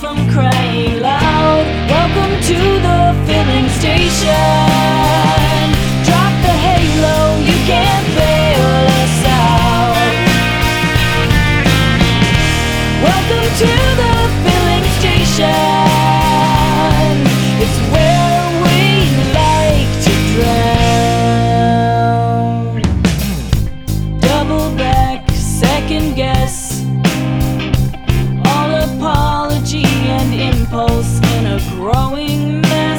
from crying loud. Welcome to the filling station. Drop the halo, you can't bail us out. Welcome to the filling station. It's where we like to drown. Double back, second guess, all apology and impulse in a growing mess.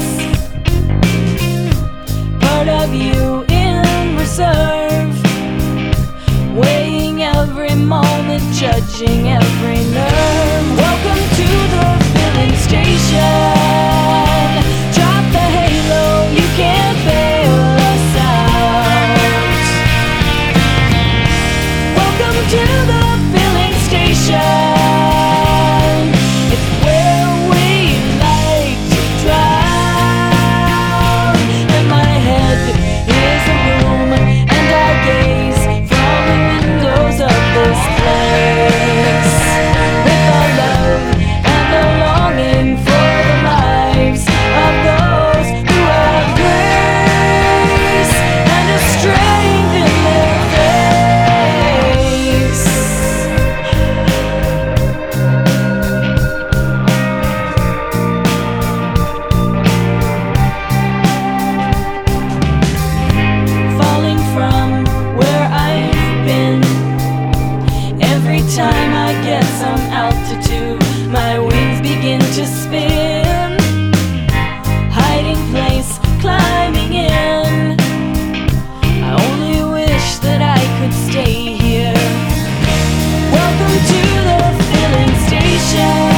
Part of you in reserve, weighing every moment, judging every nerve. Welcome to the filling station. Drop the halo, you can't bail us out. Welcome to the filling station. It's where we like to drown. And my head is a room, and I gaze from the windows of this place, with the love and the longing for the lives of those who have grace and a strength in their face. Falling from where I've been, every time I get some altitude, my wings begin to spin. Hiding place, climbing in. I only wish that I could stay here. Welcome to the filling station.